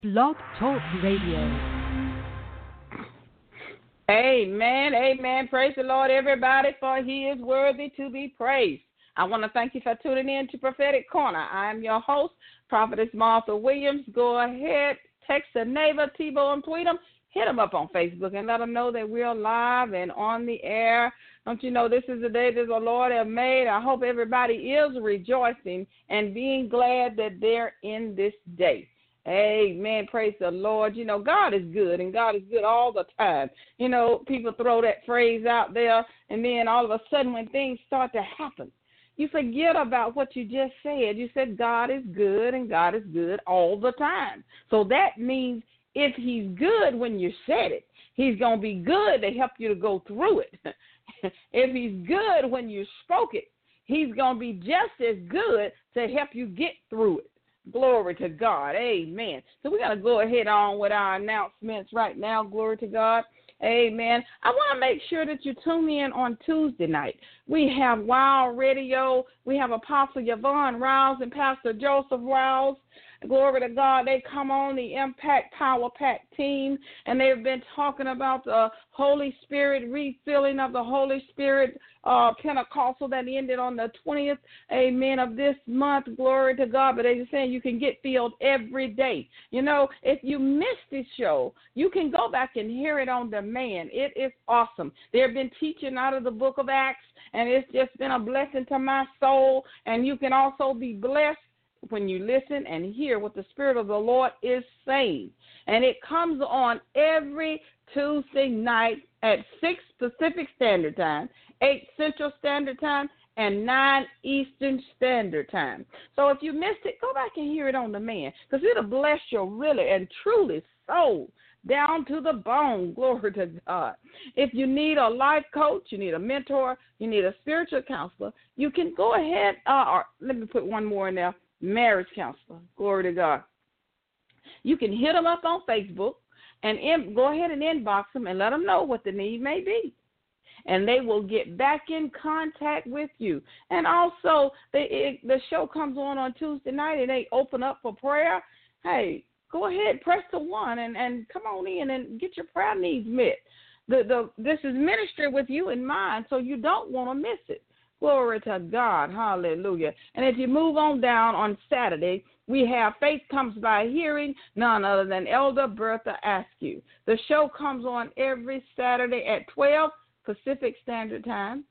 Blog Talk Radio. Amen. Amen. Praise the Lord, everybody, for he is worthy to be praised. I want to thank you for tuning in to Prophetic Corner. I am your host, Prophetess Martha Williams. Go ahead, text a neighbor, Tebow, and tweet them. Hit them up on Facebook and let them know that we're live and on the air. Don't you know this is the day that the Lord has made? I hope everybody is rejoicing and being glad that they're in this day. Amen. Praise the Lord. You know, God is good, and God is good all the time. You know, people throw that phrase out there, and then all of a sudden when things start to happen, you forget about what you just said. You said God is good, and God is good all the time. So that means if he's good when you said it, he's going to be good to help you to go through it. If he's good when you spoke it, he's going to be just as good to help you get through it. Glory to God. Amen. So we're going to go ahead on with our announcements right now. Glory to God. Amen. I want to make sure that you tune in on Tuesday night. We have Wild Radio. We have Apostle Yvonne Rouse and Pastor Joseph Rouse. Glory to God. They come on the Impact Power Pack team, and they've been talking about the Holy Spirit, refilling of the Holy Spirit Pentecostal that ended on the 20th, amen, of this month. Glory to God. But they're saying you can get filled every day. You know, if you missed this show, you can go back and hear it on demand. It is awesome. They've been teaching out of the book of Acts, and it's just been a blessing to my soul. And you can also be blessed when you listen and hear what the Spirit of the Lord is saying. And it comes on every Tuesday night at 6 Pacific Standard Time, 8 Central Standard Time, and 9 Eastern Standard Time. So if you missed it, go back and hear it on demand, because it'll bless your really and truly soul down to the bone. Glory to God. If you need a life coach, you need a mentor, you need a spiritual counselor, you can go ahead, or let me put one more in there, marriage counselor. Glory to God. You can hit them up on Facebook and go ahead and inbox them and let them know what the need may be. And they will get back in contact with you. And also, the show comes on Tuesday night and they open up for prayer. Hey, go ahead, press the one and come on in and get your prayer needs met. This is ministry with you in mind, so you don't want to miss it. Glory to God. Hallelujah. And if you move on down on Saturday, we have Faith Comes by Hearing, none other than Elder Bertha Askew. The show comes on every Saturday at 12 Pacific Standard Time,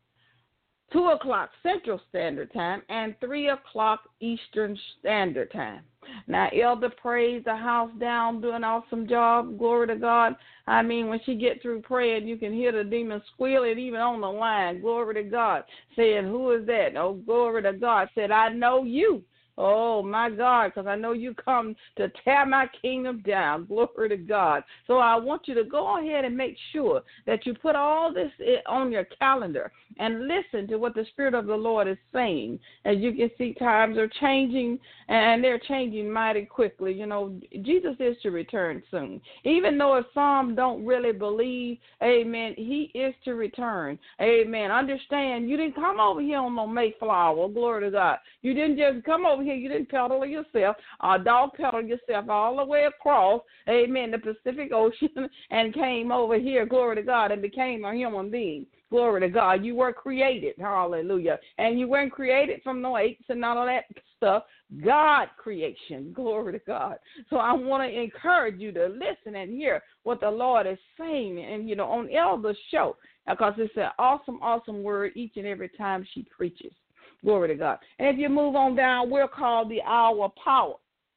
2 o'clock Central Standard Time, and 3 o'clock Eastern Standard Time. Now, Elder prays the house down, doing an awesome job. Glory to God. I mean, when she get through praying, you can hear the demons squealing even on the line. Glory to God. Saying, who is that? Oh, glory to God. Said, I know you. Oh, my God, because I know you come to tear my kingdom down. Glory to God. So I want you to go ahead and make sure that you put all this on your calendar and listen to what the Spirit of the Lord is saying. As you can see, times are changing, and they're changing mighty quickly. You know, Jesus is to return soon. Even though some don't really believe, amen, he is to return. Amen. Understand, you didn't come over here on no Mayflower. Glory to God. You didn't just come over here. You didn't pedal yourself, dog pedal yourself all the way across, amen, the Pacific Ocean and came over here, glory to God, and became a human being. Glory to God. You were created, hallelujah. And you weren't created from no apes and none of that stuff. God creation, glory to God. So I want to encourage you to listen and hear what the Lord is saying, and, you know, on Elder's show, because it's an awesome, awesome word each and every time she preaches. Glory to God. And if you move on down, we're called the Hour of Power.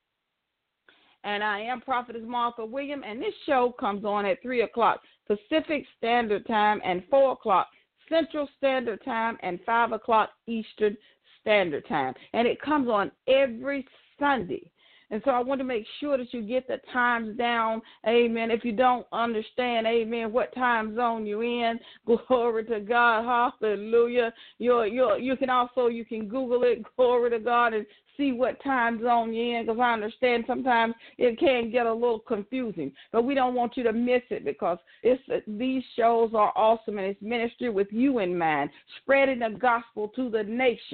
And I am Prophetess Martha Williams, and this show comes on at 3 o'clock Pacific Standard Time and 4 o'clock Central Standard Time and 5 o'clock Eastern Standard Time. And it comes on every Sunday. And so I want to make sure that you get the times down, amen. If you don't understand, amen, what time zone you're in, glory to God, hallelujah. You can Google it, glory to God, and see what time zone you're in, because I understand sometimes it can get a little confusing. But we don't want you to miss it, because these shows are awesome, and it's ministry with you in mind, spreading the gospel to the nation.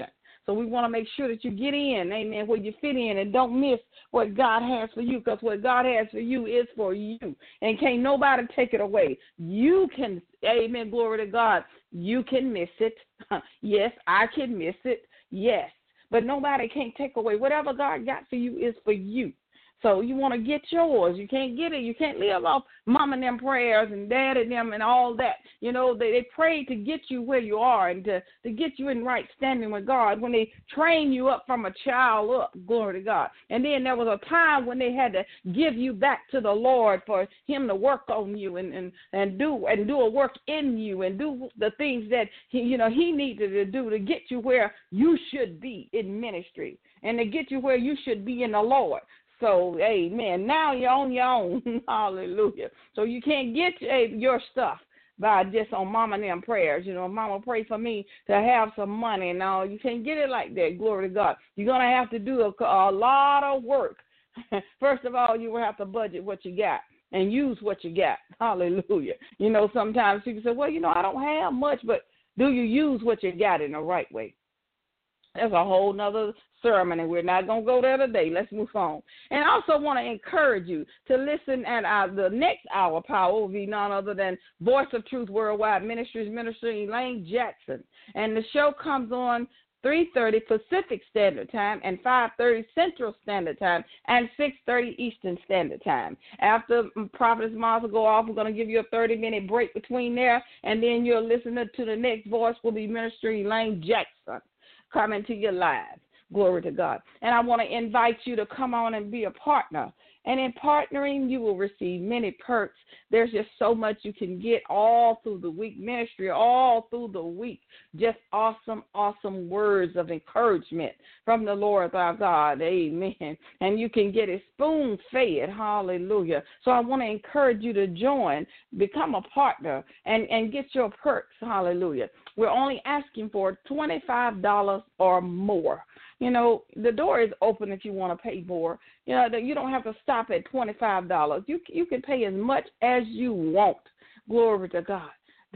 So we want to make sure that you get in, amen, where you fit in and don't miss what God has for you, because what God has for you is for you, and can't nobody take it away. You can, amen, glory to God, you can miss it. Yes, I can miss it, yes, but nobody can't take away. Whatever God got for you is for you. So you want to get yours. You can't get it. You can't live off mama and them prayers and dad and them and all that. You know, they prayed to get you where you are and to get you in right standing with God when they train you up from a child up, glory to God. And then there was a time when they had to give you back to the Lord for him to work on you and do a work in you and do the things that he needed to do to get you where you should be in ministry and to get you where you should be in the Lord. So, amen, now you're on your own. Hallelujah. So you can't get your stuff by just on mama and them prayers. You know, mama pray for me to have some money. No, you can't get it like that. Glory to God. You're going to have to do a lot of work. First of all, you will have to budget what you got and use what you got. Hallelujah. You know, sometimes people say, well, I don't have much, but do you use what you got in the right way? That's a whole nother sermon, and we're not going to go there today. Let's move on. And I also want to encourage you to listen at the next hour power will be none other than Voice of Truth Worldwide Ministries, Minister Elaine Jackson. And the show comes on 3:30 Pacific Standard Time and 5:30 Central Standard Time and 6:30 Eastern Standard Time. After Prophetess Martha go off, we're going to give you a 30-minute break between there, and then you'll listen to the next voice will be Minister Elaine Jackson coming to you live. Glory to God. And I want to invite you to come on and be a partner. And in partnering, you will receive many perks. There's just so much you can get all through the week ministry, all through the week. Just awesome, awesome words of encouragement from the Lord our God. Amen. And you can get it spoon-fed. Hallelujah. So I want to encourage you to join, become a partner, and get your perks. Hallelujah. We're only asking for $25 or more. The door is open if you want to pay more. You don't have to stop at $25. You can pay as much as you want. Glory to God.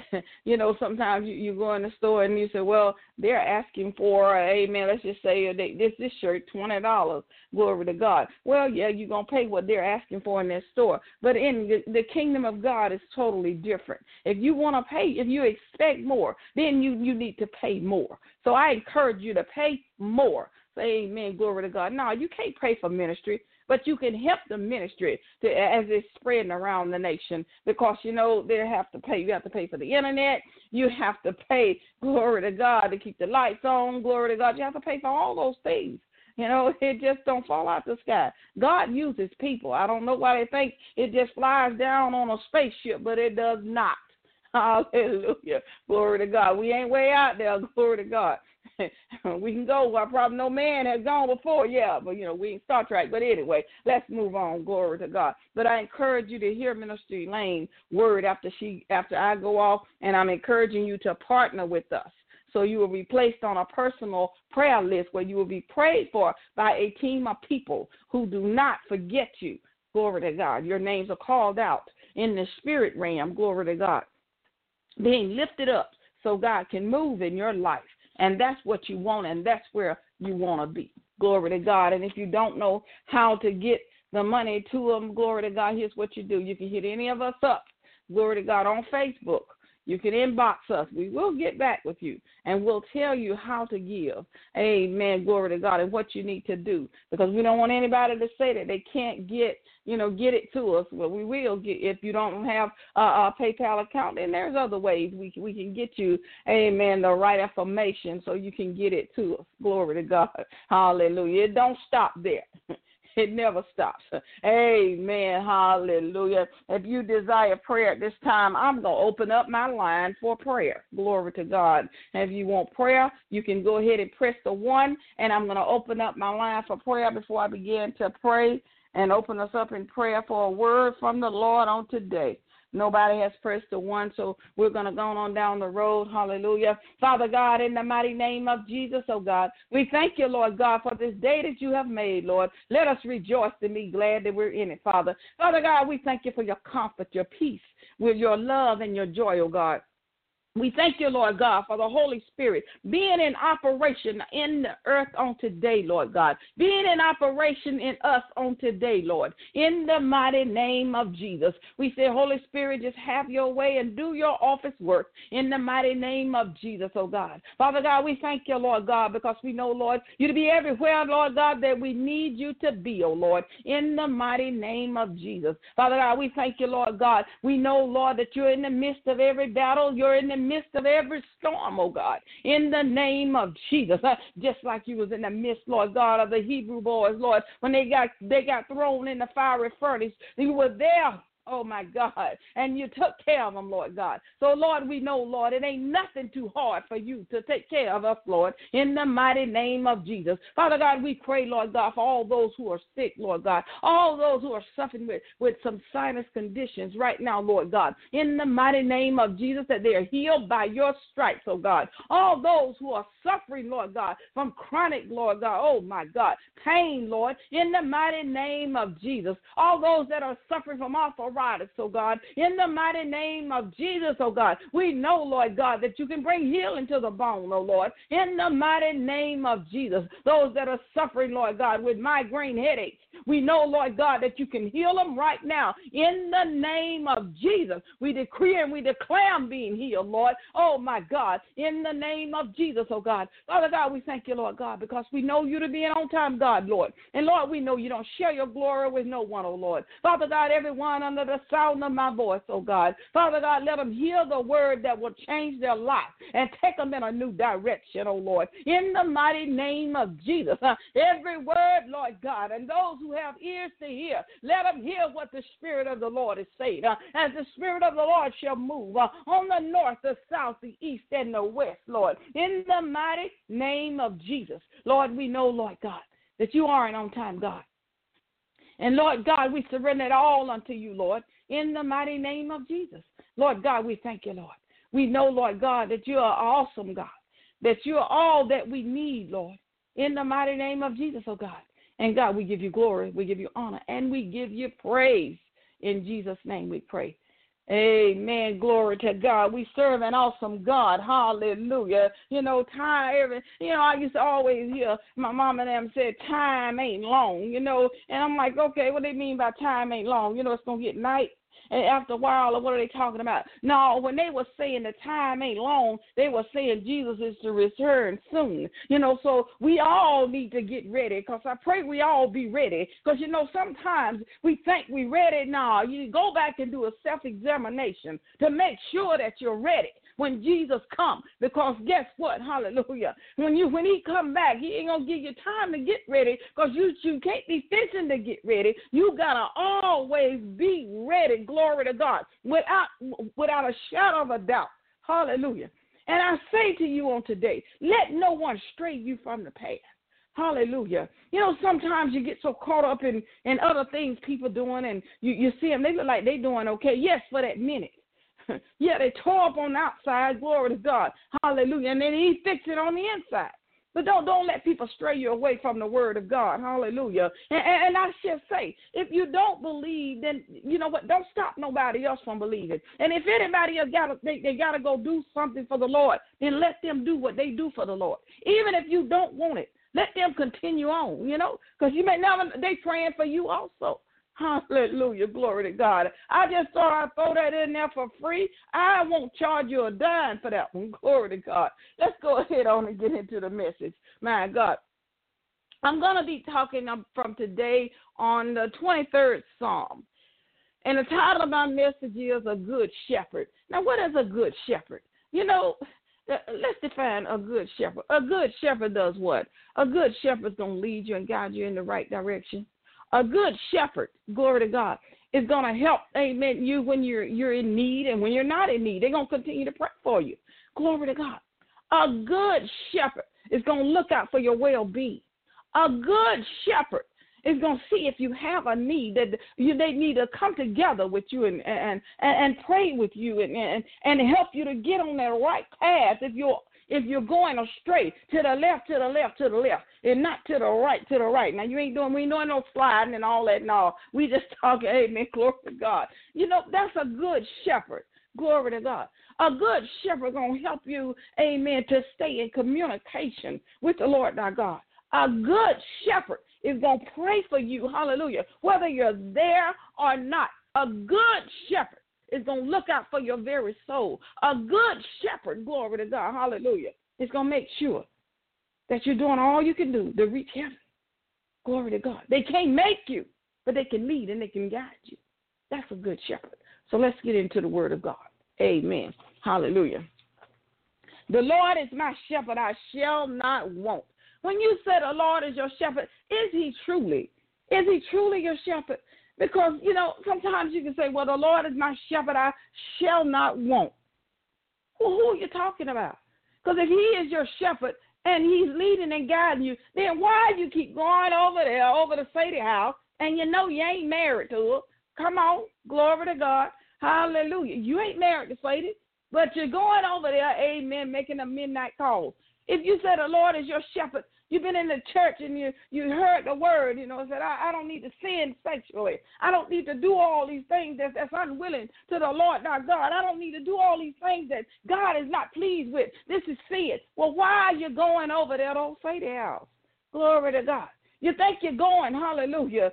Sometimes you go in the store and you say, well, they're asking for, amen, let's just say this shirt, $20. Glory to God. Well, yeah, you're going to pay what they're asking for in their store. But in the kingdom of God is totally different. If you want to pay, if you expect more, then you need to pay more. So I encourage you to pay more. Say amen, glory to God. No, you can't pay for ministry, but you can help the ministry as it's spreading around the nation, because, they have to pay. You have to pay for the internet. You have to pay, glory to God, to keep the lights on, glory to God. You have to pay for all those things. It just don't fall out the sky. God uses people. I don't know why they think it just flies down on a spaceship, but it does not. Hallelujah. Glory to God. We ain't way out there. Glory to God. We can go where probably no man has gone before, but we ain't Star Trek. But anyway, let's move on. Glory to God. But I encourage you to hear Minister Elaine word after I go off, and I'm encouraging you to partner with us. So you will be placed on a personal prayer list where you will be prayed for by a team of people who do not forget you. Glory to God. Your names are called out in the spirit realm. Glory to God. Being lifted up so God can move in your life. And that's what you want, and that's where you want to be. Glory to God. And if you don't know how to get the money to them, glory to God, here's what you do. You can hit any of us up, glory to God, on Facebook. You can inbox us. We will get back with you, and we'll tell you how to give. Amen. Glory to God, and what you need to do, because we don't want anybody to say that they can't get it to us. Well, we will get. If you don't have a PayPal account, then there's other ways we can get you, amen, the right information so you can get it to us. Glory to God. Hallelujah. It don't stop there. It never stops. Amen. Hallelujah. If you desire prayer at this time, I'm going to open up my line for prayer. Glory to God. And if you want prayer, you can go ahead and press the 1, and I'm going to open up my line for prayer before I begin to pray and open us up in prayer for a word from the Lord on today. Nobody has pressed the 1, so we're going to go on down the road. Hallelujah. Father God, in the mighty name of Jesus, oh God, we thank you, Lord God, for this day that you have made, Lord. Let us rejoice and be glad that we're in it, Father. Father God, we thank you for your comfort, your peace, with your love and your joy, oh God. We thank you, Lord God, for the Holy Spirit being in operation in the earth on today, Lord God. Being in operation in us on today, Lord. In the mighty name of Jesus. We say, Holy Spirit, just have your way and do your office work in the mighty name of Jesus, oh God. Father God, we thank you, Lord God, because we know, Lord, you to be everywhere, Lord God, that we need you to be, oh Lord. In the mighty name of Jesus. Father God, we thank you, Lord God. We know, Lord, that you're in the midst of every battle. You're in the midst of every storm, oh God, in the name of Jesus. Just like you was in the midst, Lord God, of the Hebrew boys, Lord, when they got thrown in the fiery furnace. You were there. Oh, my God. And you took care of them, Lord God. So, Lord, we know, Lord, it ain't nothing too hard for you to take care of us, Lord, in the mighty name of Jesus. Father God, we pray, Lord God, for all those who are sick, Lord God, all those who are suffering with some sinus conditions right now, Lord God, in the mighty name of Jesus, that they are healed by your stripes, oh God. All those who are suffering, Lord God, from chronic, Lord God, oh, my God, pain, Lord, in the mighty name of Jesus. All those that are suffering from arthritis, oh God, in the mighty name of Jesus, oh God, we know, Lord God, that you can bring healing to the bone, oh Lord, in the mighty name of Jesus. Those that are suffering, Lord God, with migraine headaches, we know, Lord God, that you can heal them right now in the name of Jesus. We decree and we declare them being healed, Lord. Oh, my God, in the name of Jesus, oh God. Father God, we thank you, Lord God, because we know you to be an on-time God, Lord. And, Lord, we know you don't share your glory with no one, oh Lord. Father God, everyone under the sound of my voice, oh God. Father God, let them hear the word that will change their life and take them in a new direction, oh Lord. In the mighty name of Jesus, every word, Lord God, and those who have ears to hear, let them hear what the Spirit of the Lord is saying. As the Spirit of the Lord shall move on the north, the south, the east, and the west, Lord. In the mighty name of Jesus, Lord, we know, Lord God, that you are an on-time God. And, Lord God, we surrender it all unto you, Lord, in the mighty name of Jesus. Lord God, we thank you, Lord. We know, Lord God, that you are awesome, God, that you are all that we need, Lord, in the mighty name of Jesus, oh God. And, God, we give you glory, we give you honor, and we give you praise. In Jesus' name we pray. Amen. Glory to God. We serve an awesome God. Hallelujah. I used to always hear my mom and them say time ain't long, and I'm like, okay, what do they mean by time ain't long? It's going to get night. And after a while, what are they talking about? No, when they were saying the time ain't long, they were saying Jesus is to return soon. So we all need to get ready, because I pray we all be ready. Because, sometimes we think we ready. No, you go back and do a self-examination to make sure that you're ready when Jesus comes, because guess what? Hallelujah. When he come back, he ain't gonna give you time to get ready, because you can't be fixing to get ready. You gotta always be ready. Glory to God, without a shadow of a doubt. Hallelujah. And I say to you on today, let no one stray you from the path. Hallelujah. Sometimes you get so caught up in other things people doing, and you see them, they look like they doing okay. Yes, for that minute. Yeah, they tore up on the outside, glory to God, hallelujah, and then he fixed it on the inside. But don't let people stray you away from the word of God, hallelujah. And I should say, if you don't believe, then you know what, don't stop nobody else from believing. And if anybody else they got to go do something for the Lord, then let them do what they do for the Lord. Even if you don't want it, let them continue on, because they praying for you also. Hallelujah. Glory to God. I just thought I'd throw that in there for free. I won't charge you a dime for that one. Glory to God. Let's go ahead on and get into the message. My God. I'm going to be talking from today on the 23rd Psalm. And the title of my message is A Good Shepherd. Now, what is a good shepherd? Let's define a good shepherd. A good shepherd does what? A good shepherd is going to lead you and guide you in the right direction. A good shepherd, glory to God, is going to help, amen, you when you're in need and when you're not in need. They're going to continue to pray for you. Glory to God. A good shepherd is going to look out for your well-being. A good shepherd is going to see if you have a need, that they need to come together with you and pray with you and help you to get on that right path if you're going astray, to the left, and not to the right. Now, we ain't doing no sliding and all that. No, we just talking, amen, glory to God. That's a good shepherd. Glory to God. A good shepherd going to help you, amen, to stay in communication with the Lord thy God. A good shepherd is going to pray for you, hallelujah, whether you're there or not. A good shepherd is going to look out for your very soul. A good shepherd, glory to God, hallelujah, is going to make sure that you're doing all you can do to reach heaven. Glory to God. They can't make you, but they can lead and they can guide you. That's a good shepherd. So let's get into the word of God. Amen. Hallelujah. The Lord is my shepherd, I shall not want. When you say the Lord is your shepherd, is he truly your shepherd? Because, sometimes you can say, well, the Lord is my shepherd, I shall not want. Well, who are you talking about? Because if he is your shepherd and he's leading and guiding you, then why you keep going over there, over to Sadie house, and you ain't married to her? Come on, glory to God. Hallelujah. You ain't married to Sadie, but you're going over there, amen, making a midnight call. If you say the Lord is your shepherd, you've been in the church and you heard the word, said, I don't need to sin sexually. I don't need to do all these things that's unwilling to the Lord our God. I don't need to do all these things that God is not pleased with. This is sin. Well, why are you going over there to old Sadie house? Glory to God. You think you're going, hallelujah,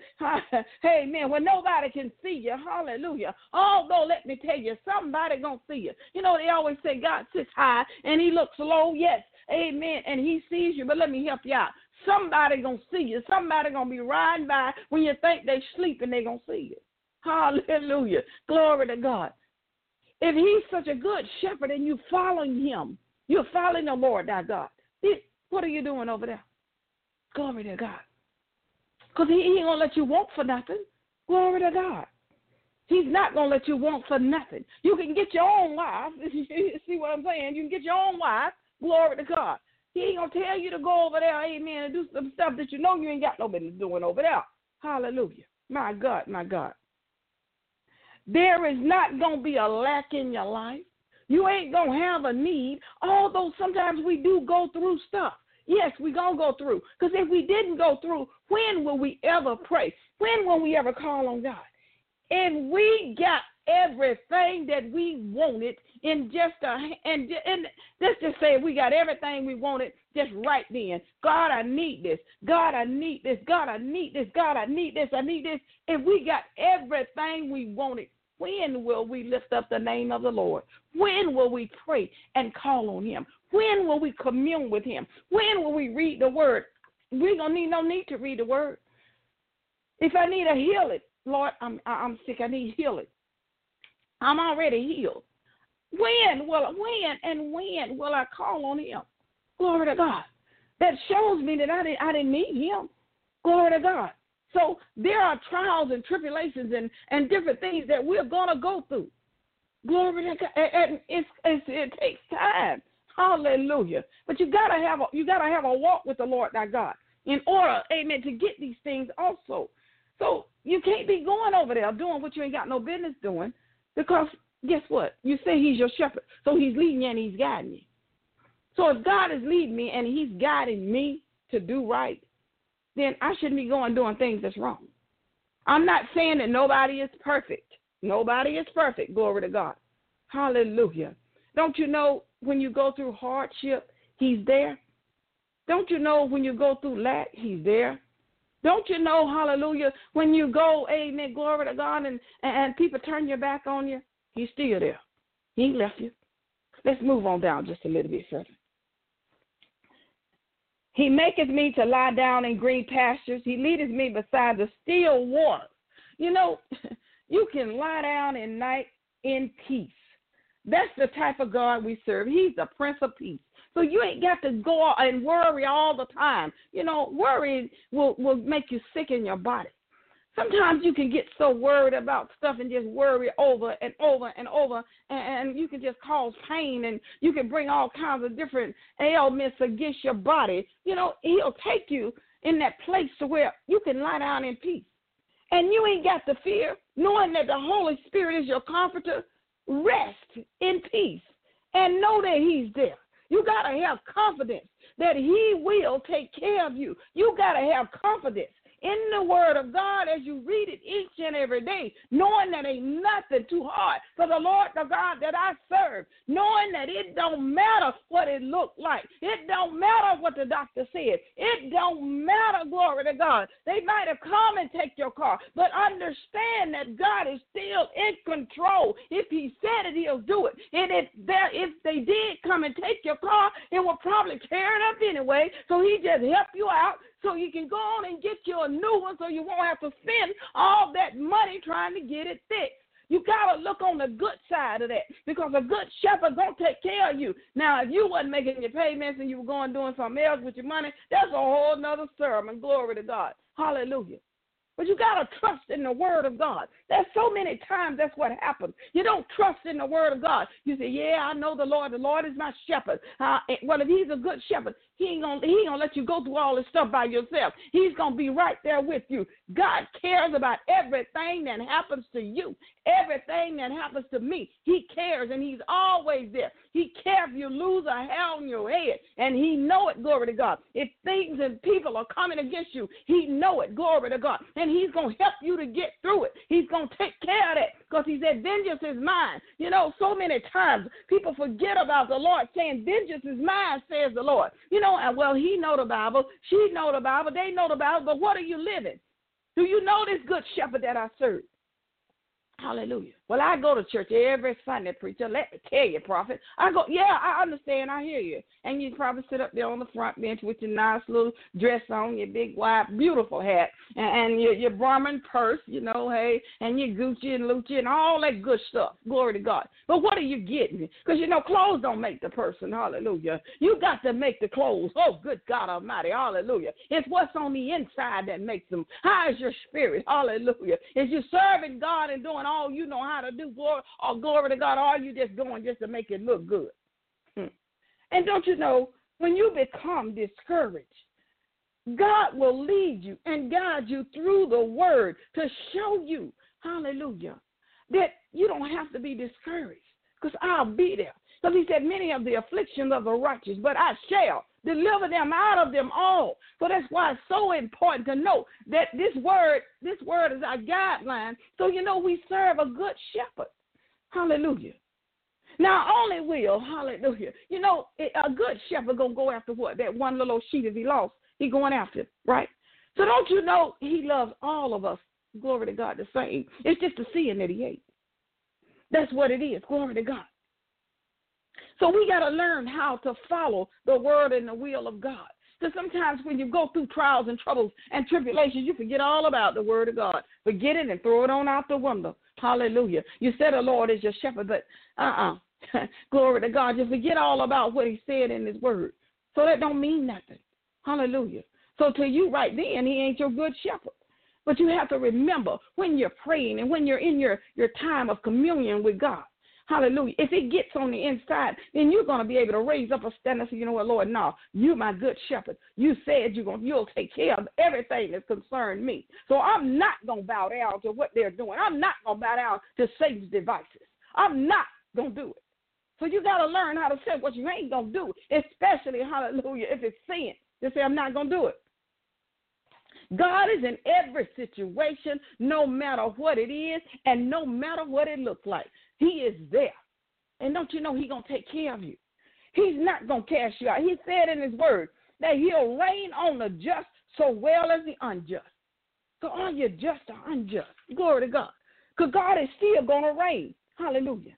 amen, when nobody can see you, hallelujah. Although, let me tell you, somebody going to see you. They always say God sits high and he looks low, yes, amen, and he sees you, but let me help you out. Somebody going to see you. Somebody going to be riding by when you think they sleep and they going to see you. Hallelujah, glory to God. If he's such a good shepherd and you're following him, you're following the Lord thy God, what are you doing over there? Glory to God. Because he ain't going to let you want for nothing. Glory to God. He's not going to let you want for nothing. You can get your own wife. See what I'm saying? You can get your own wife. Glory to God. He ain't going to tell you to go over there, amen, and do some stuff that you ain't got no business doing over there. Hallelujah. My God, my God. There is not going to be a lack in your life. You ain't going to have a need, although sometimes we do go through stuff. Yes, we're going to go through. Because if we didn't go through, when will we ever pray? When will we ever call on God? And we got everything that we wanted in just and let's just say we got everything we wanted just right then. God, I need this. God, I need this. God, I need this. God, I need this. I need this. If we got everything we wanted, when will we lift up the name of the Lord? When will we pray and call on him? When will we commune with him? When will we read the word? We don't need no need to read the word. If I need a healing, Lord, I'm sick. I need healing. I'm already healed. When will I call on him? Glory to God. That shows me that I didn't need him. Glory to God. So there are trials and tribulations and different things that we're going to go through. Glory to God. And it takes time. Hallelujah. But you gotta have a walk with the Lord thy God in order, amen, to get these things also. So you can't be going over there doing what you ain't got no business doing, because guess what? You say he's your shepherd, so he's leading you and he's guiding you. So if God is leading me and he's guiding me to do right, then I shouldn't be going doing things that's wrong. I'm not saying that nobody is perfect. Nobody is perfect. Glory to God. Hallelujah. Don't you know when you go through hardship, he's there? Don't you know when you go through lack, he's there? Don't you know, hallelujah, when you go, amen, glory to God, and people turn your back on you, he's still there. He ain't left you. Let's move on down just a little bit further. He maketh me to lie down in green pastures. He leadeth me beside the still waters. You can lie down at night in peace. That's the type of God we serve. He's the Prince of Peace. So you ain't got to go and worry all the time. Worry will make you sick in your body. Sometimes you can get so worried about stuff and just worry over and over and over, and you can just cause pain, and you can bring all kinds of different ailments against your body. He'll take you in that place to where you can lie down in peace. And you ain't got to fear, knowing that the Holy Spirit is your comforter. Rest in peace and know that he's there. You got to have confidence that he will take care of you. You got to have confidence in the word of God as you read it each and every day, knowing that ain't nothing too hard for the Lord, the God that I serve, knowing that it don't matter what it looked like. It don't matter what the doctor said. It don't matter, glory to God. They might have come and take your car, but understand that God is still in control. If he said it, he'll do it. And if they did come and take your car, it will probably tear it up anyway. So he just help you out so you can go on and get you a new one so you won't have to spend all that money trying to get it fixed. You got to look on the good side of that, because a good shepherd going to take care of you. Now, if you wasn't making your payments and you were going doing something else with your money, that's a whole nother sermon. Glory to God. Hallelujah. But you got to trust in the word of God. There's so many times that's what happens. You don't trust in the word of God. You say, yeah, I know the Lord. The Lord is my shepherd. Well, if he's a good shepherd, he ain't gonna let you go through all this stuff by yourself. He's going to be right there with you. God cares about everything that happens to you, everything that happens to me. He cares, and he's always there. He cares if you lose a hair on your head, and he know it, glory to God. If things and people are coming against you, he know it, glory to God. And he's going to help you to get through it. He's going to take care of that, because he said, vengeance is mine. You know, so many times people forget about the Lord saying, vengeance is mine, says the Lord. You know, and well, he know the Bible, she know the Bible, they know the Bible, but what are you living? Do you know this good shepherd that I serve? Hallelujah. Well, I go to church every Sunday, preacher. Let me tell you, prophet. I go, yeah, I understand. I hear you. And you probably sit up there on the front bench with your nice little dress on, your big, white, beautiful hat, and your Brahmin purse, you know, hey, and your Gucci and Lucci and all that good stuff. Glory to God. But what are you getting? Because, you know, clothes don't make the person. Hallelujah. You got to make the clothes. Oh, good God Almighty. Hallelujah. It's what's on the inside that makes them. How is your spirit? Hallelujah. Is you serving God and doing all you know how to do, glory to God, or are you just going just to make it look good? And don't you know, when you become discouraged, God will lead you and guide you through the word to show you, hallelujah, that you don't have to be discouraged, because I'll be there. Because he said, many of the afflictions of the righteous, but I shall deliver them out of them all. So that's why it's so important to know that this word is our guideline. So you know we serve a good shepherd. Hallelujah. Now only will, hallelujah. You know, a good shepherd gonna go after what? That one little sheep if he lost, he going after it, right? So don't you know he loves all of us, glory to God, the same. It's just the sin that he hates. That's what it is, glory to God. So we got to learn how to follow the word and the will of God. Because sometimes when you go through trials and troubles and tribulations, you forget all about the word of God. Forget it and throw it on out the window. Hallelujah. You said the Lord is your shepherd, but glory to God. You forget all about what he said in his word. So that don't mean nothing. Hallelujah. So to you right then, he ain't your good shepherd. But you have to remember when you're praying and when you're in your time of communion with God. Hallelujah. If it gets on the inside, then you're going to be able to raise up a stand and say, you know what, Lord, no, you my good shepherd. You said you'll take care of everything that concerns me. So I'm not going to bow down to what they're doing. I'm not going to bow down to Satan's devices. I'm not going to do it. So you got to learn how to say what you ain't going to do, especially, hallelujah, if it's sin. Just say, I'm not going to do it. God is in every situation, no matter what it is and no matter what it looks like. He is there. And don't you know he's going to take care of you. He's not going to cast you out. He said in his word that he'll reign on the just so well as the unjust. So are you just or unjust? Glory to God. Because God is still going to reign. Hallelujah.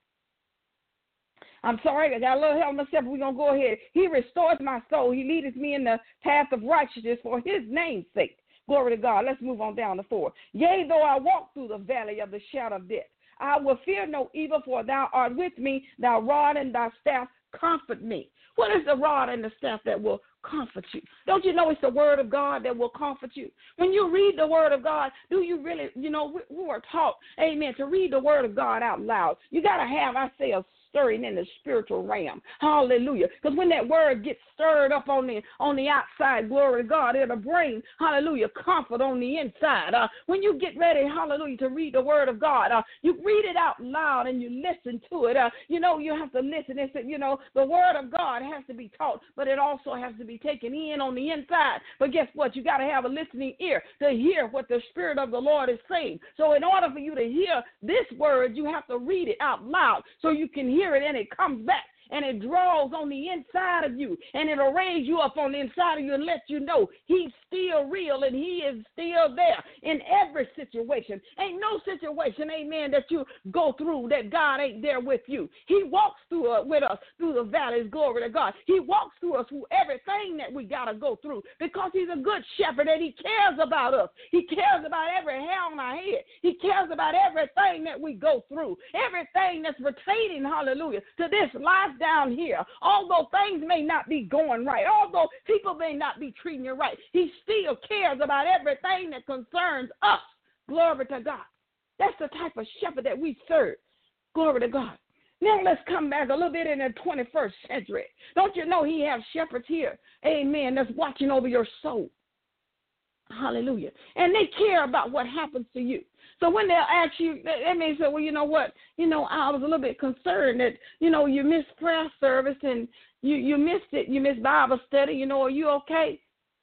I'm sorry, I got a little help myself. We're going to go ahead. He restores my soul. He leadeth me in the path of righteousness for his name's sake. Glory to God. Let's move on down to 4. Yea, though I walk through the valley of the shadow of death, I will fear no evil, for thou art with me. Thy rod and thy staff comfort me. What is the rod and the staff that will comfort you? Don't you know it's the word of God that will comfort you? When you read the word of God, do you really, you know, we were taught, amen, to read the word of God out loud. You got to have, I say, a stirring in the spiritual realm. Hallelujah. Because when that word gets stirred up on the outside, glory to God, it'll bring, hallelujah, comfort on the inside. When you get ready, hallelujah, to read the word of God, you read it out loud and you listen to it. You have to listen. It's, the word of God has to be taught, but it also has to be taken in on the inside. But guess what? You got to have a listening ear to hear what the Spirit of the Lord is saying. So in order for you to hear this word, you have to read it out loud so you can hear it and it comes back. And it draws on the inside of you, and it'll raise you up on the inside of you and let you know he's still real and he is still there in every situation. Ain't no situation, amen, that you go through that God ain't there with you. He walks through with us through the valleys, glory to God. He walks through us through everything that we got to go through because he's a good shepherd and he cares about us. He cares about every hair on our head. He cares about everything that we go through, everything that's pertaining, hallelujah, to this life down here. Although things may not be going right, although people may not be treating you right, he still cares about everything that concerns us. Glory to God. That's the type of shepherd that we serve. Glory to God. Now let's come back a little bit in the 21st century. Don't you know he has shepherds here, amen, that's watching over your soul. Hallelujah. And they care about what happens to you. So when they'll ask you, they may say, well, you know what? I was a little bit concerned that, you missed prayer service and you missed it. You missed Bible study. Are you okay?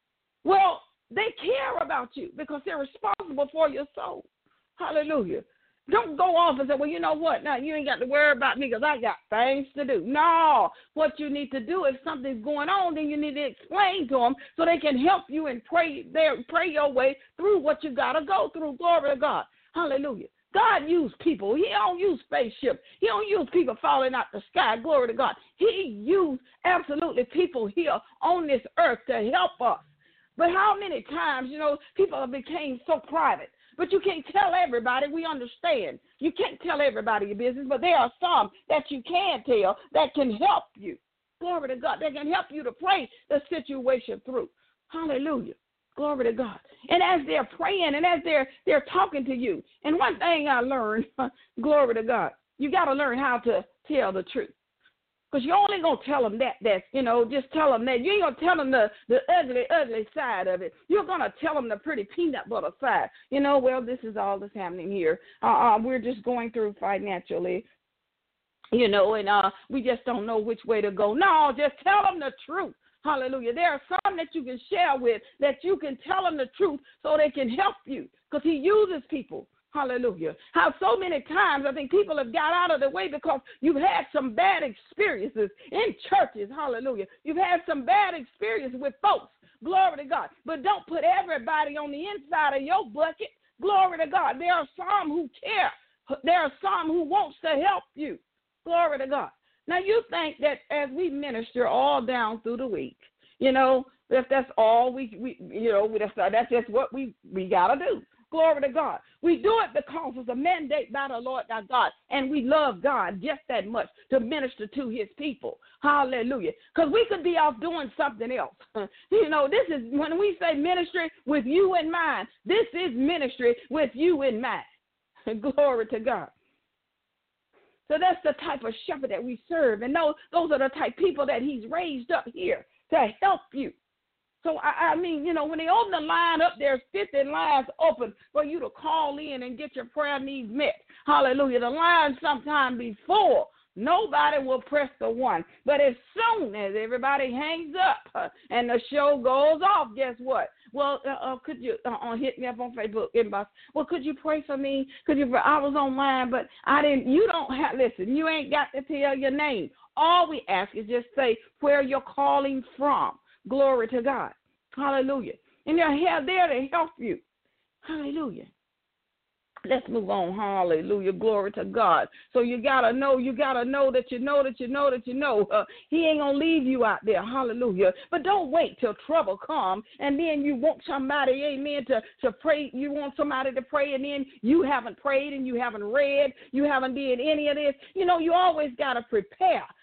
Well, they care about you because they're responsible for your soul. Hallelujah. Don't go off and say, well, you know what? Now, you ain't got to worry about me because I got things to do. No. What you need to do, if something's going on, then you need to explain to them so they can help you and pray your way through what you got to go through. Glory to God. Hallelujah. God used people. He don't use spaceships. He don't use people falling out the sky. Glory to God. He used absolutely people here on this earth to help us. But how many times, people have become so private. But you can't tell everybody. We understand. You can't tell everybody your business, but there are some that you can tell that can help you. Glory to God. They can help you to pray the situation through. Hallelujah. Glory to God. And as they're praying and as they're talking to you, and one thing I learned, glory to God, you got to learn how to tell the truth. Because you're only going to tell them that's, just tell them that. You ain't going to tell them the ugly side of it. You're going to tell them the pretty peanut butter side. Well, this is all that's happening here. We're just going through financially, and we just don't know which way to go. No, just tell them the truth. Hallelujah. There are some that you can share with that you can tell them the truth so they can help you because he uses people. Hallelujah. How so many times I think people have got out of the way because you've had some bad experiences in churches. Hallelujah. You've had some bad experiences with folks. Glory to God. But don't put everybody on the inside of your bucket. Glory to God. There are some who care. There are some who wants to help you. Glory to God. Now you think that as we minister all down through the week, if that's all that's just what we got to do. Glory to God. We do it because it's a mandate by the Lord our God, and we love God just that much to minister to his people. Hallelujah. Because we could be off doing something else. This is, when we say ministry with you in mind, this is ministry with you in mind. Glory to God. So that's the type of shepherd that we serve, and those are the type of people that he's raised up here to help you. So, I mean, when they open the line up, there's 50 lines open for you to call in and get your prayer needs met. Hallelujah. The line sometimes be full. Nobody will press the one. But as soon as everybody hangs up and the show goes off, guess what? Well, could you hit me up on Facebook inbox? Well, could you pray for me? I was online, but I didn't. You don't have, listen, you ain't got to tell your name. All we ask is just say where you're calling from. Glory to God. Hallelujah. And they're here there to help you. Hallelujah. Let's move on. Hallelujah. Glory to God. So you got to know that you know. He ain't going to leave you out there. Hallelujah. But don't wait till trouble comes and then you want somebody, amen, to pray. You want somebody to pray and then you haven't prayed and you haven't read. You haven't did any of this. You always got to prepare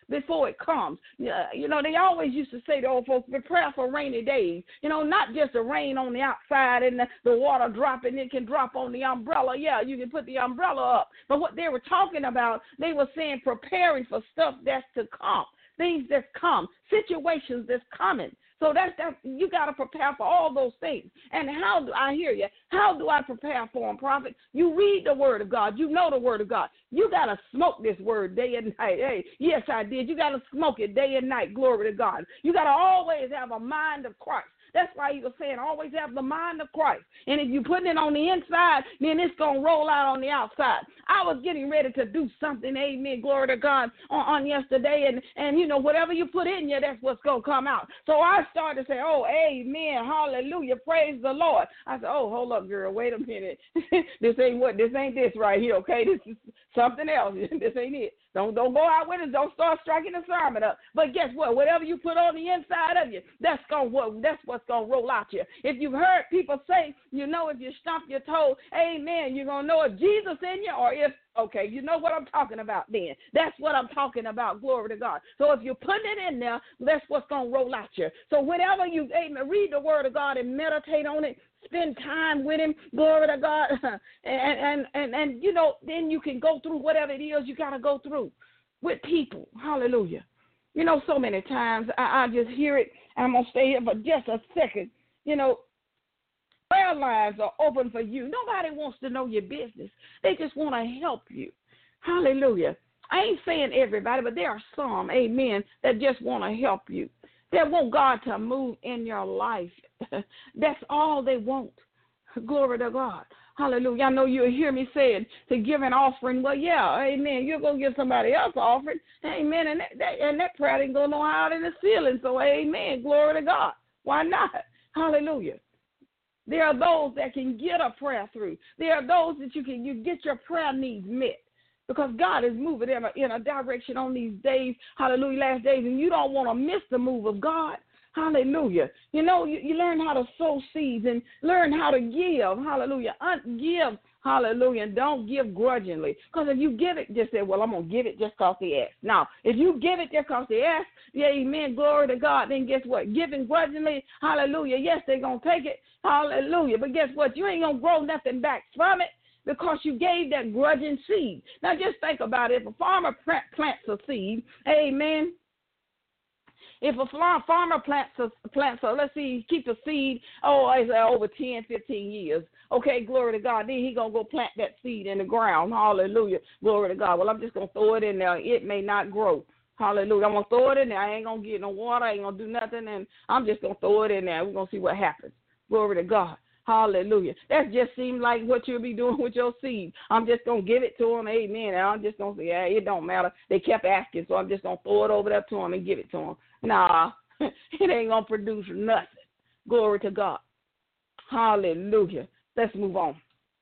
before it comes. You know, they always used to say to old folks, prepare for rainy days. You know, not just the rain on the outside and the water dropping. It can drop on the umbrella. Yeah, you can put the umbrella up. But what they were talking about, they were saying preparing for stuff that's to come, things that's come, situations that's coming. So that's you got to prepare for all those things. And how do I hear you? How do I prepare for them, prophet? You read the word of God. You know the word of God. You got to smoke this word day and night. Hey, yes, I did. You got to smoke it day and night. Glory to God. You got to always have a mind of Christ. That's why he was saying always have the mind of Christ. And if you're putting it on the inside, then it's going to roll out on the outside. I was getting ready to do something, amen, glory to God, on yesterday. And, you know, whatever you put in you, that's what's going to come out. So I started to say, oh, amen, hallelujah, praise the Lord. I said, oh, hold up, girl, wait a minute. This ain't this right here, okay? This is something else. This ain't it. Don't go out with it. Don't start striking the sermon up. But guess what? Whatever you put on the inside of you, that's what's going to roll out you. If you've heard people say, you know, if you stomp your toe, amen, you're going to know if Jesus in you or if, okay, you know what I'm talking about then. That's what I'm talking about, glory to God. So if you're putting it in there, that's what's going to roll out you. So whenever you, amen, read the word of God and meditate on it, spend time with him, glory to God, and you know, then you can go through whatever it is you got to go through with people. Hallelujah. You know, so many times I just hear it. I'm going to stay here for just a second. You know, prayer lines are open for you. Nobody wants to know your business. They just want to help you. Hallelujah. I ain't saying everybody, but there are some, amen, that just want to help you. They want God to move in your life. That's all they want. Glory to God. Hallelujah. I know you'll hear me saying to give an offering. Well, yeah, amen. You're going to give somebody else an offering. Amen. And that prayer ain't going to go out in the ceiling. So, amen. Glory to God. Why not? Hallelujah. There are those that can get a prayer through. There are those that you get your prayer needs met. Because God is moving in a direction on these days, hallelujah, last days, and you don't want to miss the move of God. Hallelujah. You know, you learn how to sow seeds and learn how to give. Hallelujah. Give. Hallelujah. And don't give grudgingly. Because if you give it, just say, well, I'm going to give it just because they asked. Now, if you give it just because they asked, yeah, amen, glory to God, then guess what? Giving grudgingly, hallelujah, yes, they're going to take it. Hallelujah. But guess what? You ain't going to grow nothing back from it, because you gave that grudging seed. Now, just think about it. If a farmer plants a seed, amen. If a farmer plants a, let's see, keep a seed, it's over 10, 15 years. Okay, glory to God. Then he's going to go plant that seed in the ground. Hallelujah. Glory to God. Well, I'm just going to throw it in there. It may not grow. Hallelujah. I'm going to throw it in there. I ain't going to get no water. I ain't going to do nothing. And I'm just going to throw it in there. We're going to see what happens. Glory to God. Hallelujah. That just seems like what you'll be doing with your seed. I'm just going to give it to them, amen, and I'm just going to say, yeah, it don't matter. They kept asking, so I'm just going to throw it over there to them and give it to them. Nah, it ain't going to produce nothing. Glory to God. Hallelujah. Let's move on.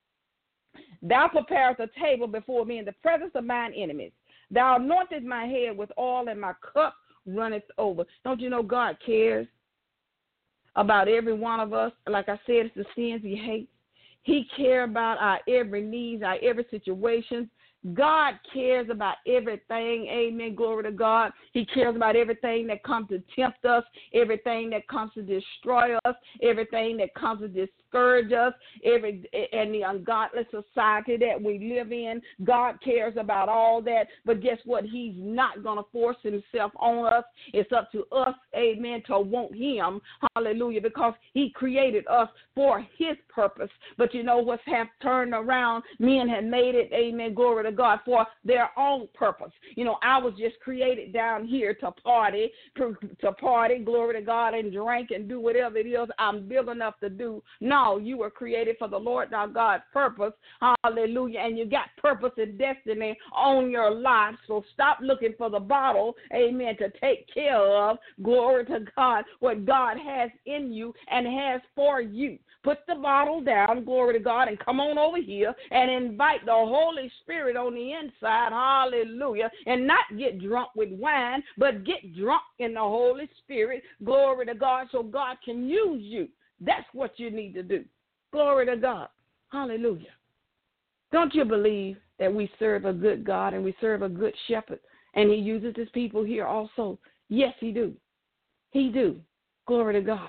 Thou preparest a table before me in the presence of mine enemies. Thou anointest my head with oil, and my cup runneth over. Don't you know God cares about every one of us? Like I said, it's the sins he hates. He cares about our every needs, our every situation. God cares about everything. Amen. Glory to God. He cares about everything that comes to tempt us, everything that comes to destroy us, everything that comes to discourage us, and the ungodly society that we live in. God cares about all that. But guess what? He's not going to force himself on us. It's up to us, amen, to want him. Hallelujah. Because he created us for his purpose. But you know what's turned around? Men have made it, amen, glory to God, for their own purpose. You know, I was just created down here to party, glory to God, and drink and do whatever it is I'm big enough to do. No, you were created for the Lord thy God's purpose. Hallelujah. And you got purpose and destiny on your life. So stop looking for the bottle, amen, to take care of, glory to God, what God has in you and has for you. Put the bottle down, glory to God, and come on over here and invite the Holy Spirit on the inside, hallelujah, and not get drunk with wine, but get drunk in the Holy Spirit, glory to God, so God can use you. That's what you need to do. Glory to God. Hallelujah. Don't you believe that we serve a good God and we serve a good shepherd And he uses his people here also. Yes, he do. He do. Glory to God.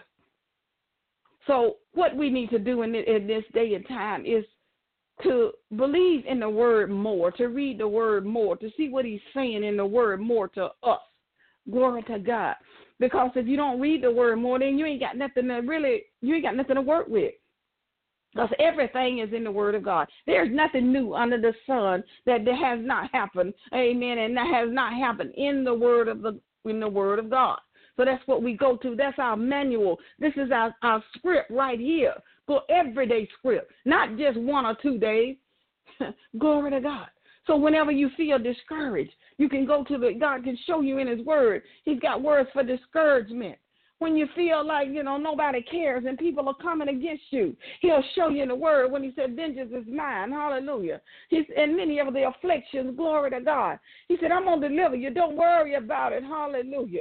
So what we need to do in this day and time is to believe in the word more, to read the word more, to see what he's saying in the word more to us. Glory to God. Because if you don't read the word more, then you ain't got nothing to work with. Because everything is in the word of God. There's nothing new under the sun that has not happened. Amen. And that has not happened in the word of God. So that's what we go to. That's our manual. This is our script right here. For everyday script, not just 1 or 2 days. Glory to God. So whenever you feel discouraged, you can go to God can show you in his word. He's got words for discouragement. When you feel like, nobody cares and people are coming against you, he'll show you in the word when he said, vengeance is mine. Hallelujah. And many of the afflictions, glory to God. He said, I'm going to deliver you. Don't worry about it. Hallelujah.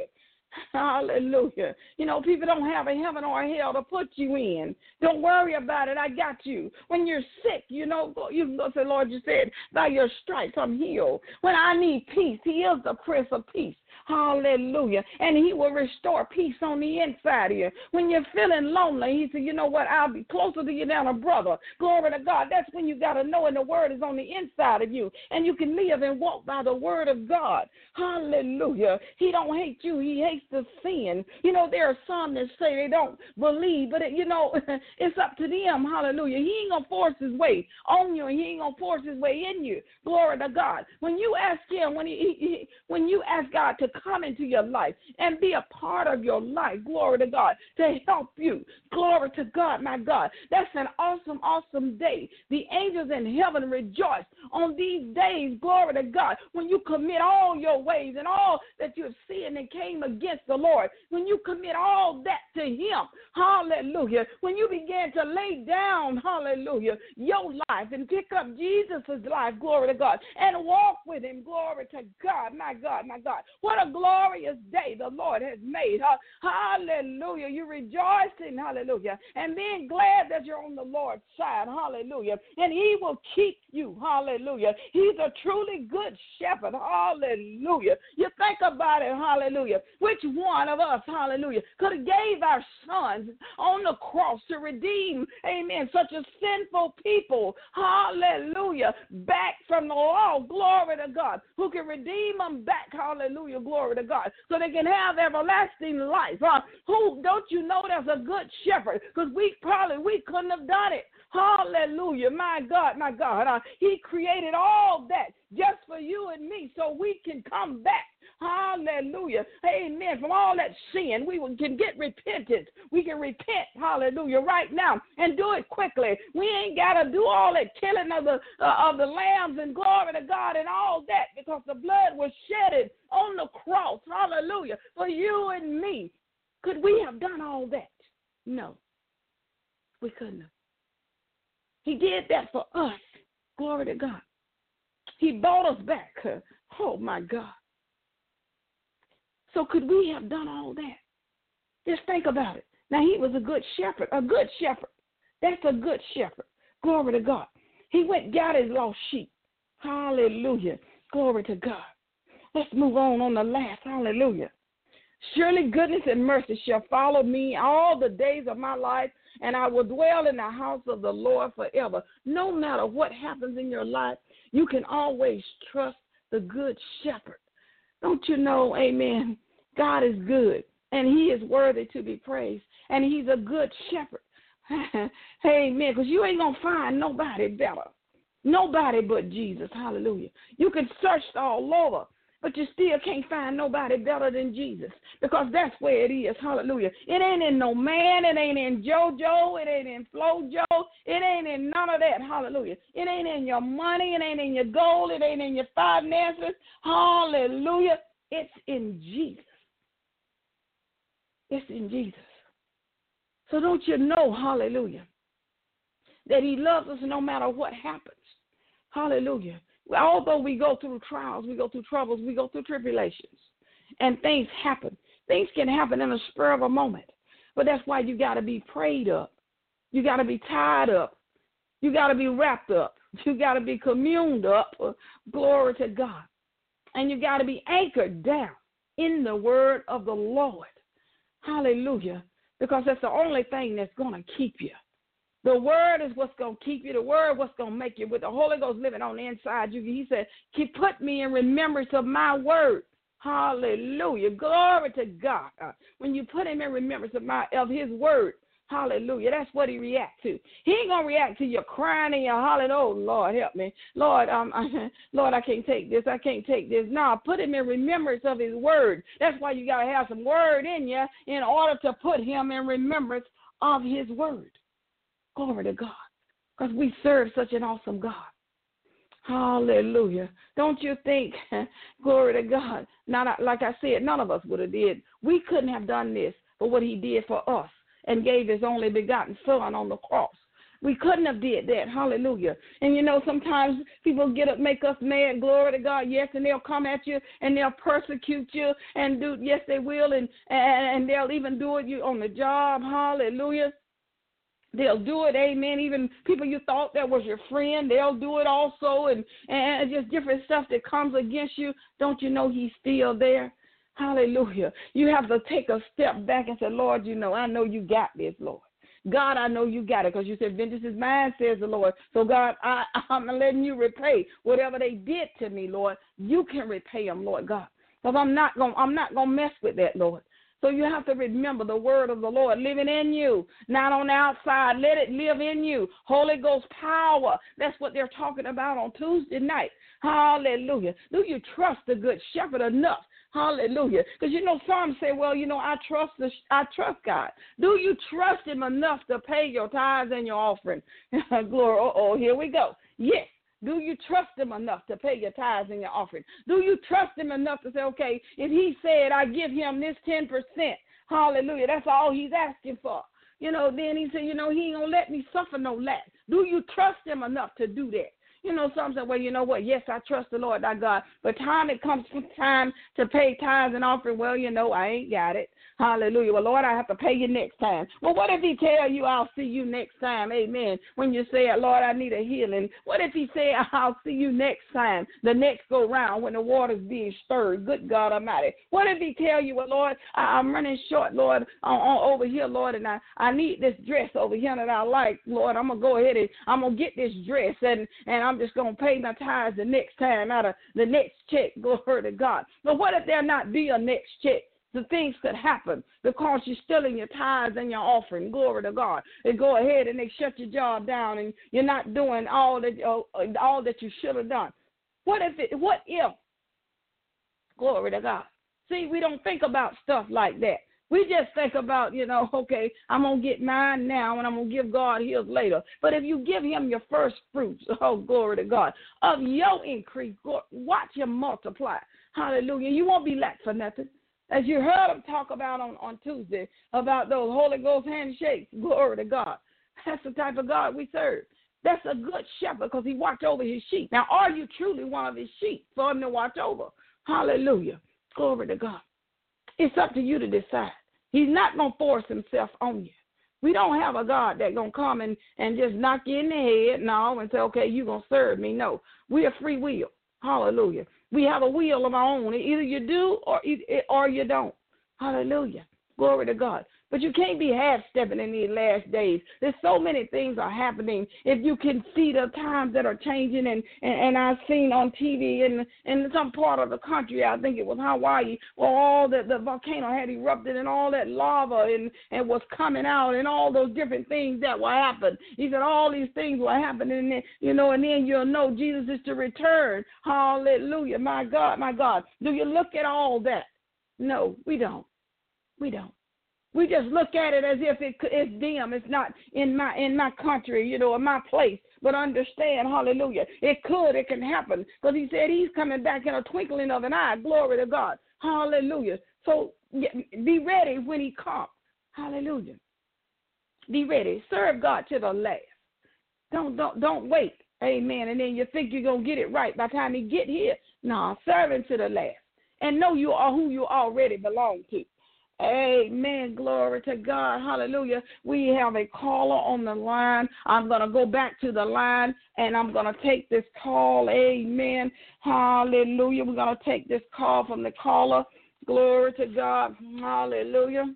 Hallelujah. People don't have a heaven or a hell to put you in. Don't worry about it. I got you. When you're sick, you can go say, Lord, you said, by your stripes I'm healed. When I need peace, he is the Prince of Peace. Hallelujah. And he will restore peace on the inside of you. When you're feeling lonely, he said, you know what, I'll be closer to you than a brother. Glory to God. That's when you got to know, and the word is on the inside of you. And you can live and walk by the word of God. Hallelujah. He don't hate you. He hates the sin. There are some that say they don't believe, but it's up to them. Hallelujah. He ain't going to force his way on you, and he ain't going to force his way in you. Glory to God. When you ask him, when you ask God to come into your life and be a part of your life, glory to God, to help you. Glory to God, my God. That's an awesome, awesome day. The angels in heaven rejoice on these days, glory to God, when you commit all your ways and all that you have sinned and came against the Lord, when you commit all that to him, hallelujah, when you begin to lay down, hallelujah, your life and pick up Jesus' life, glory to God, and walk with him, glory to God, my God, my God. What a glorious day the Lord has made. Hallelujah. You're rejoicing, hallelujah, and being glad that you're on the Lord's side, hallelujah, and he will keep you, hallelujah. He's a truly good shepherd, hallelujah. You think about it, hallelujah. Which one of us, hallelujah, could have gave our sons on the cross to redeem, amen, such a sinful people, hallelujah, back from the law, glory to God, who can redeem them back, hallelujah, glory to God, so they can have everlasting life. Who, don't you know there's a good shepherd? Because we couldn't have done it. Hallelujah, my God, my God. He created all that just for you and me so we can come back. Hallelujah. Amen. From all that sin, we can get repentance. We can repent, hallelujah, right now and do it quickly. We ain't got to do all that killing of the lambs and glory to God and all that, because the blood was shedded on the cross, hallelujah, for you and me. Could we have done all that? No, we couldn't have. He did that for us. Glory to God. He bought us back. Oh, my God. So could we have done all that? Just think about it. Now, he was a good shepherd. A good shepherd. That's a good shepherd. Glory to God. He went and got his lost sheep. Hallelujah. Glory to God. Let's move on the last. Hallelujah. Surely goodness and mercy shall follow me all the days of my life, and I will dwell in the house of the Lord forever. No matter what happens in your life, you can always trust the good shepherd. Don't you know, amen, God is good, and he is worthy to be praised, and he's a good shepherd. Amen, because you ain't going to find nobody better. Nobody but Jesus. Hallelujah. You can search all over, but you still can't find nobody better than Jesus, because that's where it is. Hallelujah. It ain't in no man. It ain't in JoJo. It ain't in FloJo. It ain't in none of that. Hallelujah. It ain't in your money. It ain't in your gold. It ain't in your finances. Hallelujah. It's in Jesus. It's in Jesus. So don't you know, hallelujah, that he loves us no matter what happens. Hallelujah. Although we go through trials, we go through troubles, we go through tribulations, and things happen. Things can happen in a spur of a moment. But that's why you got to be prayed up. You got to be tied up. You got to be wrapped up. You got to be communed up. Glory to God. And you got to be anchored down in the word of the Lord. Hallelujah. Because that's the only thing that's going to keep you. The word is what's going to keep you. The word is what's going to make you. With the Holy Ghost living on the inside you, he said, put me in remembrance of my word. Hallelujah. Glory to God. When you put him in remembrance of his word, hallelujah, that's what he reacts to. He ain't going to react to your crying and your hollering, oh, Lord, help me. Lord, Lord, I can't take this. I can't take this. No, put him in remembrance of his word. That's why you got to have some word in you in order to put him in remembrance of his word. Glory to God, because we serve such an awesome God. Hallelujah. Don't you think, glory to God, not like I said, none of us would have did. We couldn't have done this for what he did for us and gave his only begotten son on the cross. We couldn't have did that. Hallelujah. And, sometimes people get up, make us mad. Glory to God. Yes, and they'll come at you and they'll persecute you and do, yes, they will. And they'll even do it you on the job. Hallelujah. They'll do it, amen. Even people you thought that was your friend, they'll do it also. And just different stuff that comes against you. Don't you know he's still there? Hallelujah. You have to take a step back and say, Lord, I know you got this, Lord. God, I know you got it, because you said, vengeance is mine, says the Lord. So, God, I'm letting you repay whatever they did to me, Lord. You can repay them, Lord God, because I'm not gonna mess with that, Lord. So you have to remember the word of the Lord living in you, not on the outside. Let it live in you. Holy Ghost power. That's what they're talking about on Tuesday night. Hallelujah. Do you trust the good shepherd enough? Hallelujah. Because, some say, well, I trust God. Do you trust him enough to pay your tithes and your offering? Glory. Here we go. Yes. Do you trust him enough to pay your tithes and your offering? Do you trust him enough to say, okay, if he said I give him this 10%, hallelujah, that's all he's asking for. Then he said, he ain't going to let me suffer no less. Do you trust him enough to do that? Some say, well, you know what? Yes, I trust the Lord, thy God. But time it comes time to pay tithes and offering, well, I ain't got it. Hallelujah. Well, Lord, I have to pay you next time. Well, what if he tell you I'll see you next time? Amen. When you say, Lord, I need a healing. What if he say I'll see you next time, the next go round when the water's being stirred? Good God Almighty. What if he tell you, well, Lord, I'm running short, Lord, over here, Lord, and I need this dress over here that I like, Lord. I'm going to go ahead and I'm going to get this dress, and I'm just going to pay my tithes the next time out of the next check. Glory to God. But what if there not be a next check? The things could happen because you're stealing your tithes and your offering. Glory to God. They go ahead and they shut your job down, and you're not doing all that you should have done. What if? Glory to God. See, we don't think about stuff like that. We just think about, okay, I'm going to get mine now and I'm going to give God his later. But if you give him your first fruits, oh, glory to God, of your increase, watch him multiply. Hallelujah. You won't be lack for nothing. As you heard him talk about on Tuesday, about those Holy Ghost handshakes, glory to God. That's the type of God we serve. That's a good shepherd because he watched over his sheep. Now, are you truly one of his sheep for him to watch over? Hallelujah. Glory to God. It's up to you to decide. He's not going to force himself on you. We don't have a God that's going to come and just knock you in the head and say, okay, you're going to serve me. No, we are free will. Hallelujah. We have a will of our own. Either you do or you don't. Hallelujah. Glory to God. But you can't be half-stepping in these last days. There's so many things are happening. If you can see the times that are changing, and I've seen on TV in some part of the country, I think it was Hawaii, where all the volcano had erupted and all that lava and was coming out and all those different things that will happen. He said all these things will happen, and then, and then you'll know Jesus is to return. Hallelujah. My God, my God. Do you look at all that? No, we don't. We don't. We just look at it as if it's them. It's not in my country, in my place. But understand, hallelujah, it can happen. Because he said he's coming back in a twinkling of an eye. Glory to God. Hallelujah. So be ready when he comes. Hallelujah. Be ready. Serve God to the last. Don't wait. Amen. And then you think you're going to get it right by the time you get here. No, serve him to the last. And know you are who you already belong to. Amen. Glory to God. Hallelujah. We have a caller on the line. I'm going to go back to the line and I'm going to take this call. Amen. Hallelujah. We're going to take this call from the caller. Glory to God. Hallelujah.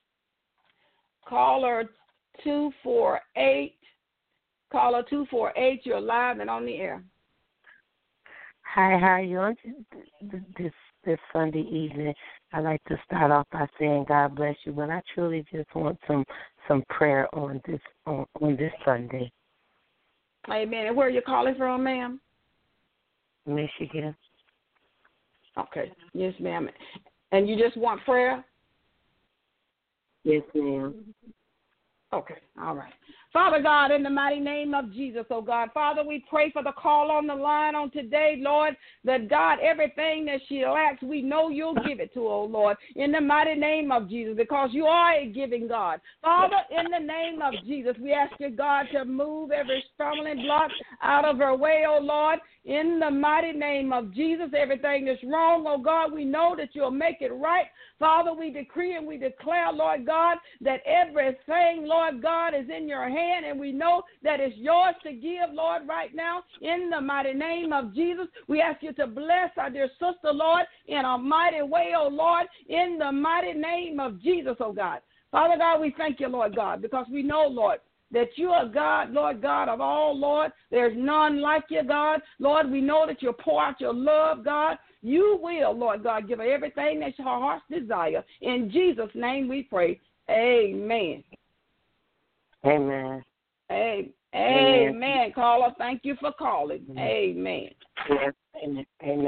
Caller 248. Caller 248. You're live and on the air. Hi, how are you on this Sunday evening? I'd like to start off by saying God bless you, but I truly just want some prayer on this Sunday. Amen. And where are you calling from, ma'am? Michigan. Okay. Yes, ma'am. And you just want prayer? Yes, ma'am. Okay. All right. Father God, in the mighty name of Jesus, oh God. Father, we pray for the call on the line on today, Lord, that God, everything that she lacks, we know you'll give it to her, oh Lord, in the mighty name of Jesus, because you are a giving God. Father, in the name of Jesus, we ask you, God, to move every stumbling block out of her way, oh Lord, in the mighty name of Jesus. Everything that's wrong, oh God, we know that you'll make it right. Father, we decree and we declare, Lord God, that everything, Lord God, is in your hand, and we know that it's yours to give, Lord, right now. In the mighty name of Jesus, we ask you to bless our dear sister, Lord, in a mighty way, oh Lord, in the mighty name of Jesus, oh God. Father God, we thank you, Lord God, because we know, Lord, that you are God, Lord God of all, Lord. There's none like you, God. Lord, we know that you'll pour out your love, God. You will, Lord God, give her everything that her heart's desire. In Jesus' name we pray. Amen. Amen. Amen. Caller, thank you for calling. Amen. Yes. Amen. Amen.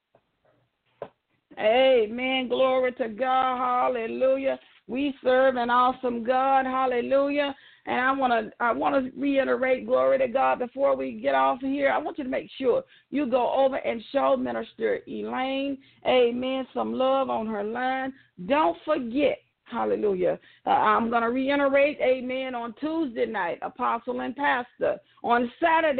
Amen. Glory to God. Hallelujah. We serve an awesome God. Hallelujah. And I want to reiterate, glory to God, before we get off of here. I want you to make sure you go over and show Minister Elaine, amen, some love on her line. Don't forget, hallelujah. I'm going to reiterate, amen, on Tuesday night, Apostle and Pastor. On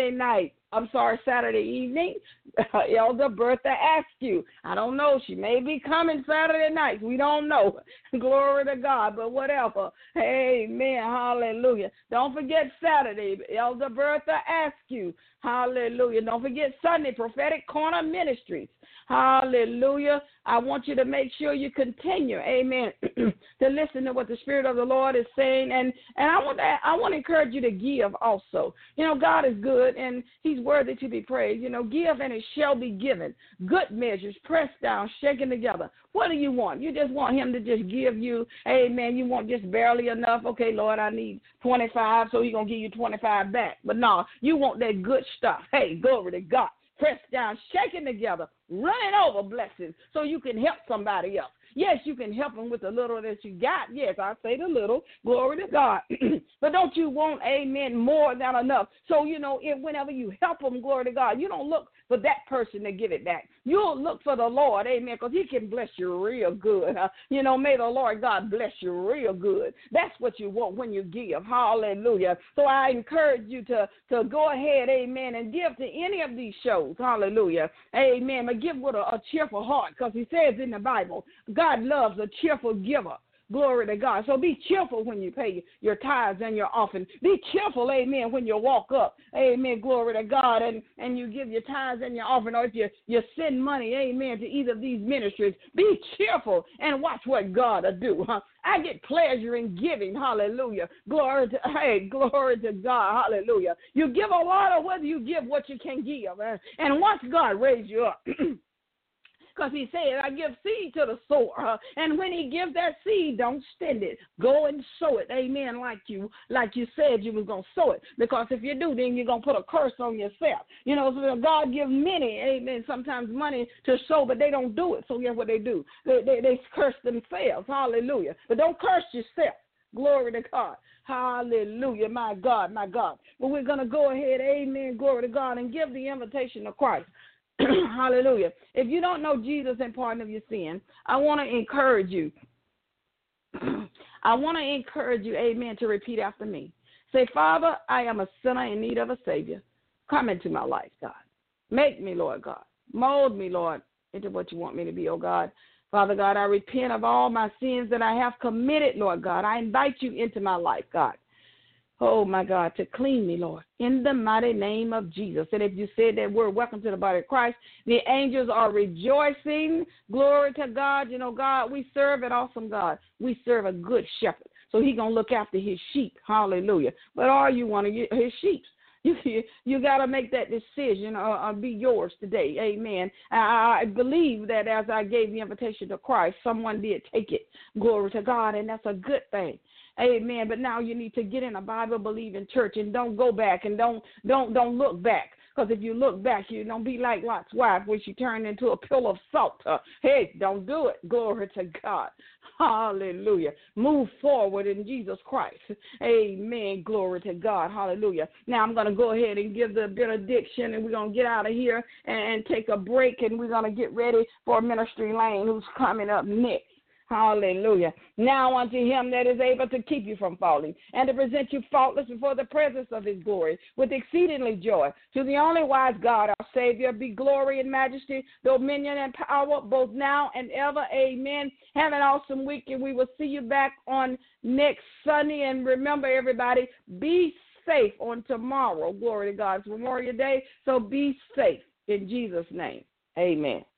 Saturday evening, Elder Bertha Askew. I don't know. She may be coming Saturday night. We don't know. Glory to God, but whatever. Amen. Hallelujah. Don't forget Saturday, Elder Bertha Askew. Hallelujah. Don't forget Sunday, Prophetic Corner Ministries. Hallelujah. I want you to make sure you continue, amen, to listen to what the Spirit of the Lord is saying. And I want to encourage you to give also. You know, God is good, and he's worthy to be praised. You know, give, and it shall be given. Good measures, pressed down, shaken together. What do you want? You just want him to just give you, amen, you want just barely enough. Okay, Lord, I need 25, so he's going to give you 25 back. But no, you want that good stuff. Hey, glory to God. Pressed down, shaken together, running over blessings so you can help somebody else. Yes, you can help them with the little that you got. Yes, I say the little. Glory to God. But don't you want, amen, more than enough? So, you know, whenever you help them, glory to God, you don't look for that person to give it back. You'll look for the Lord, amen, because he can bless you real good. You know, may the Lord God bless you real good. That's what you want when you give. Hallelujah. So I encourage you to go ahead, amen, and give to any of these shows. Hallelujah. Amen. But give with a cheerful heart, because he says in the Bible, God loves a cheerful giver. Glory to God. So be cheerful when you pay your tithes and your offering. Be cheerful, amen, when you walk up. Amen. Glory to God. And you give your tithes and your offering, or if you send money, amen, to either of these ministries. Be cheerful and watch what God will do. I get pleasure in giving. Hallelujah. Glory to God. Hallelujah. You give a lot, or whether you give what you can give. And watch God raise you up. Because he said, I give seed to the sower. And when he gives that seed, don't spend it. Go and sow it. Amen. Like you said you was going to sow it. Because if you do, then you're going to put a curse on yourself. You know, so God gives many, amen, sometimes money to sow, but they don't do it. So guess what they do? They curse themselves. Hallelujah. But don't curse yourself. Glory to God. Hallelujah. My God, my God. But we're going to go ahead, amen, glory to God, and give the invitation of Christ. Hallelujah. If you don't know Jesus and pardon of your sin, I want to encourage you. Amen, to repeat after me. Say, Father, I am a sinner in need of a Savior. Come into my life, God. Make me, Lord God. Mold me, Lord, into what you want me to be, oh God. Father God, I repent of all my sins that I have committed, Lord God. I invite you into my life, God. Oh, my God, to clean me, Lord, in the mighty name of Jesus. And if you said that word, welcome to the body of Christ, the angels are rejoicing. Glory to God. You know, God, we serve an awesome God. We serve a good shepherd. So he's going to look after his sheep. Hallelujah. But are you one of his sheep? You got to make that decision or be yours today. Amen. I believe that as I gave the invitation to Christ, someone did take it. Glory to God, and that's a good thing. Amen. But now you need to get in a Bible-believing church and don't go back and don't look back. Because if you look back, you don't be like Lot's wife when she turned into a pillar of salt. Hey, don't do it. Glory to God. Hallelujah. Move forward in Jesus Christ. Amen. Glory to God. Hallelujah. Now I'm going to go ahead and give the benediction, and we're going to get out of here and take a break, and we're going to get ready for Ministry Lane, who's coming up next. Hallelujah. Now unto him that is able to keep you from falling and to present you faultless before the presence of his glory with exceedingly joy. To the only wise God, our Savior, be glory and majesty, dominion and power, both now and ever. Amen. Have an awesome week, and we will see you back on next Sunday. And remember, everybody, be safe on tomorrow. Glory to God. It's Memorial Day, so be safe in Jesus' name. Amen.